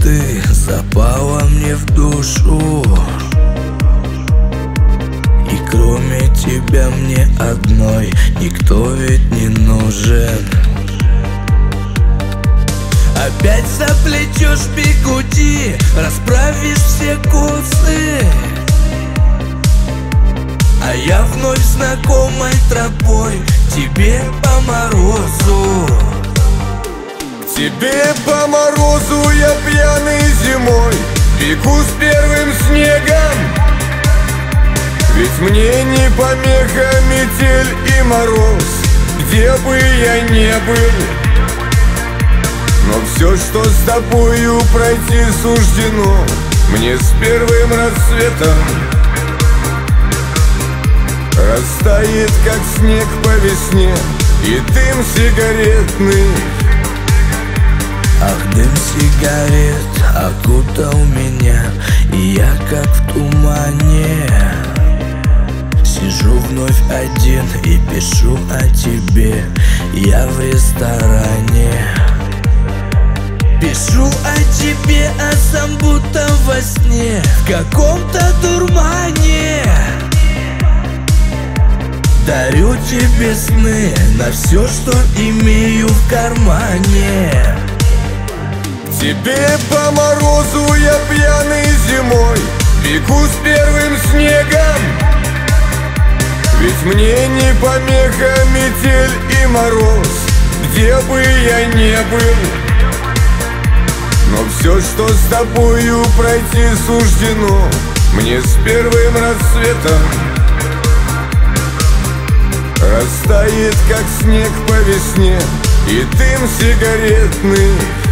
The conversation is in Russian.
ты запала мне в душу, и кроме тебя мне одной никто ведь не нужен. Опять заплетешь бигуди, расправишь все косы, а я вновь знакомой тропой к тебе по морозу. К тебе по морозу я пьяный зимой бегу с первым снегом. Ведь мне не помеха метель и мороз, где бы я ни был. Но все, что с тобою пройти суждено, мне с первым рассветом растает, как снег по весне, и дым сигаретный. Ах, дым сигарет окутал меня, и я как в тумане сижу вновь один и пишу о тебе. Я в ресторане пишу о тебе, а сам будто во сне, в каком-то дурмане. Дарю тебе сны на все, что имею в кармане. К тебе по морозу я пьяный зимой бегу с первым снегом. Ведь мне не помеха метель и мороз, где бы я ни был. Но все, что с тобою пройти суждено, мне с первым рассветом растает, как снег по весне, и дым сигаретный.